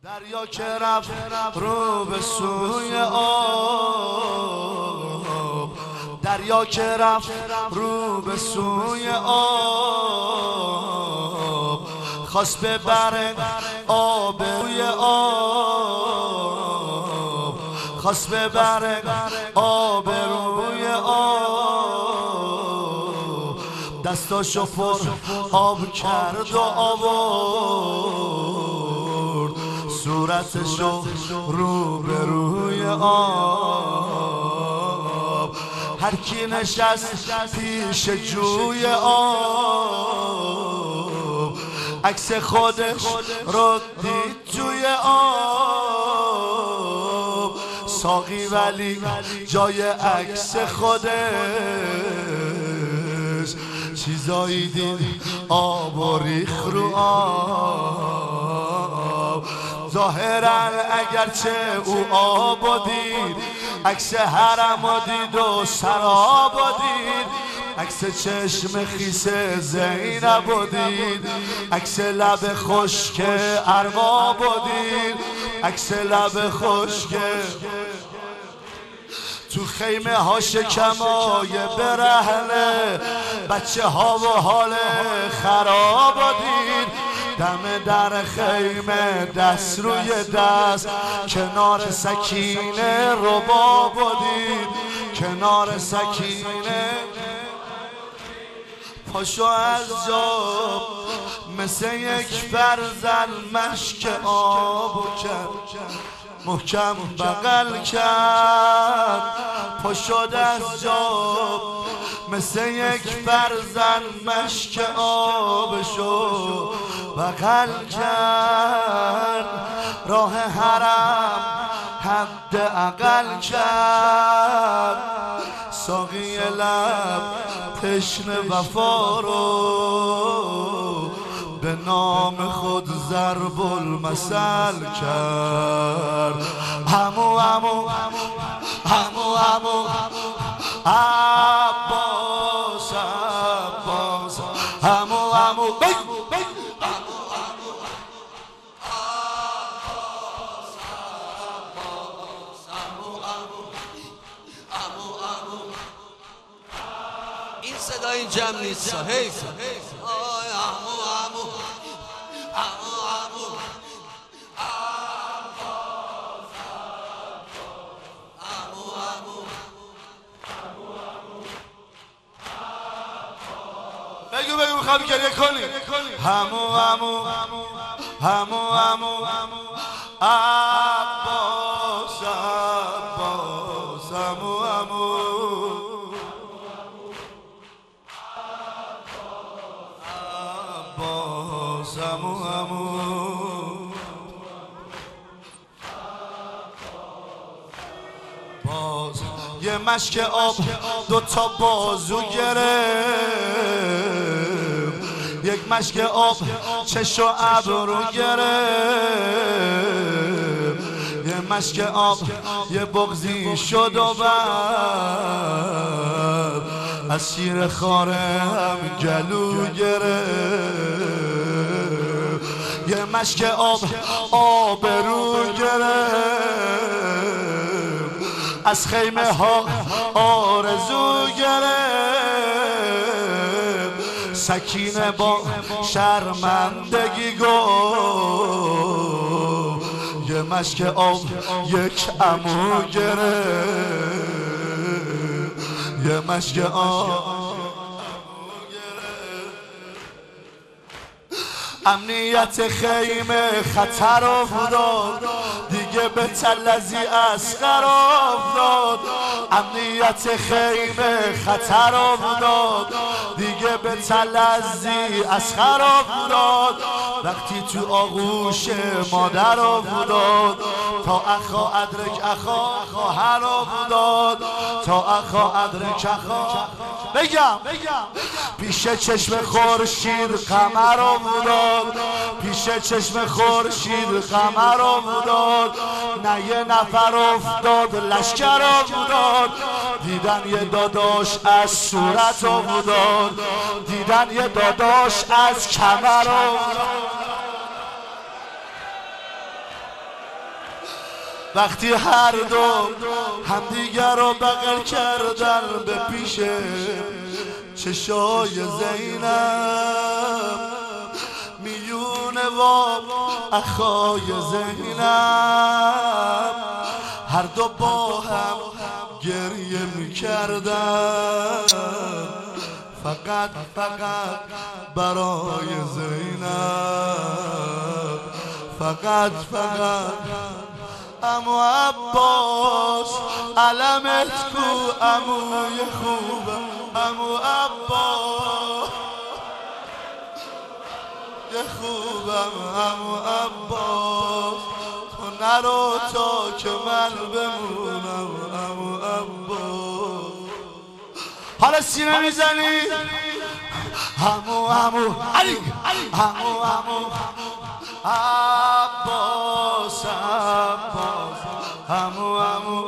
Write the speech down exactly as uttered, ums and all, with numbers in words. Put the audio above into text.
دریا که رفت رو به سوی آب، دریا که رفت رو به سوی آب، خواست ببره آب روی آب، خواست ببره آب روی آب، دستاشو پر آب کرد و آورد صورتشو رو به روی آب. هر کی نشست پیش جوی آب، عکس خودش رو دید توی آب. ساقی ولی جای عکس خودش چیزایی دید آب و ریخ رو آب. ظاهرا اگرچه او آب و دید، عکس حرم و دید و سراب و دید، عکس چشم خیس زینب و دید، عکس لب خشک ارباب و دید، عکس لب خشک تو خیمه ها شکمای برهنه، بچه ها و حال خراب و دید. دم در خیمه دست روی دست، کنار سکینه رباب و دید، کنار سکینه پاشو از جا مثل یک برزن مشک آب کرد، محکم بغل کرد. پاشد از جا مثل یک برزن مشک آبشو بغل کرد. راه حرم حد اقل کرد، ساقی لب تشنه وفا رو به نام خود ضرب المثل کرد. همو همو همو همو عباس عباس همو همو این صدا این جمع نیست، حیفه. بگو بگو میخوام گریه کنی. همو همو همو همو عباس عباس همو همو عباس همو همو باز یه مشک آب دوتا بازو گرفت، یک مشک آب چش و ابرو گرفت، یه مشک آب یه بغضی شد و بعد از شیر خاره هم گلو گرفت. یه مشک آب آبرو گرفت، از خیمه ها آرزو گرفت. سکینه با شرمندگی گفت یه مشک آب یک عمو گرفت، یه مشک آب امنیت خیمه خطر افتاد، دیگه به تلزی اصغر افتاد. امنیت خیمه خطر افتاد، دیگه به تلزی اصغر افتاد. وقتی تو آغوش مادر افتاد، تا اخا ادرک اخا خواهر افتاد، تا اخا ادرک اخا بگم پیش چشم خورشید قمر افتاد، پیش چشم خورشید قمر افتاد. نه یه نفر افتاد لشکر افتاد، دیدن یه داداش از صورت افتاد، دیدن یه داداش از کمر افتاد. وقتی هر دو همدیگر رو بغل کردن به پیش چشای زینب میونه و اخای زینب هر دو با هم گریه میکردن فقط فقط برای زینب فقط فقط امو عباس علمت کو اموی خوبم امو عباس یه خوبم امو عباس تو نرو تا که من بمونم امو عباس حالا سینه میزنی امو امو علی امو امو عباس عباس امو امو